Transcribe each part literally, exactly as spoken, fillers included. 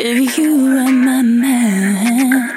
if you were my man.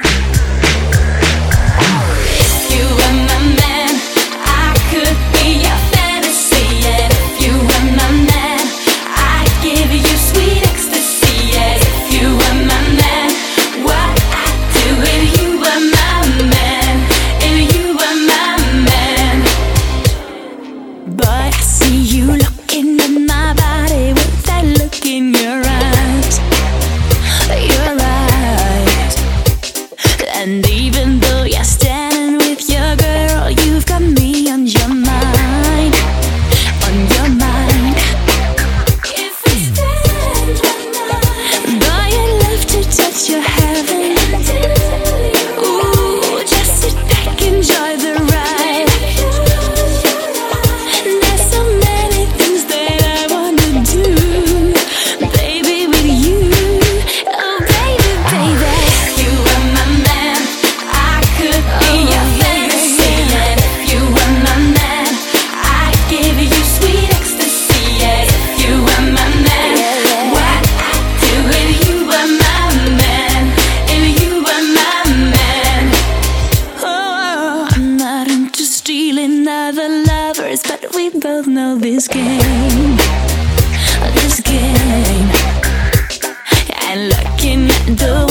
If you were my man, I could be your fantasy. And if you were my man, I'd give you sweet ecstasy. And if you were my man, what I'd do if you were my man, if you were my man. But I see you looking at my body with that look in your eyes, your eyes. And even though you're standing with your girl, you've got me on your mind, on your mind. If we spend one night, boy, I'd love to touch your heaven. Ooh, just sit back, enjoy the ride. There's so many things that I wanna do, baby, with you. Oh, baby, baby. If you were my man, I could be your fantasy. And if you were my man, I'd give you sweet ecstasy. And if you were my man, what I'd do if you were my man, if you were my man. Oh, I'm not into stealing other lovers, but we both know this game, this game. And looking at the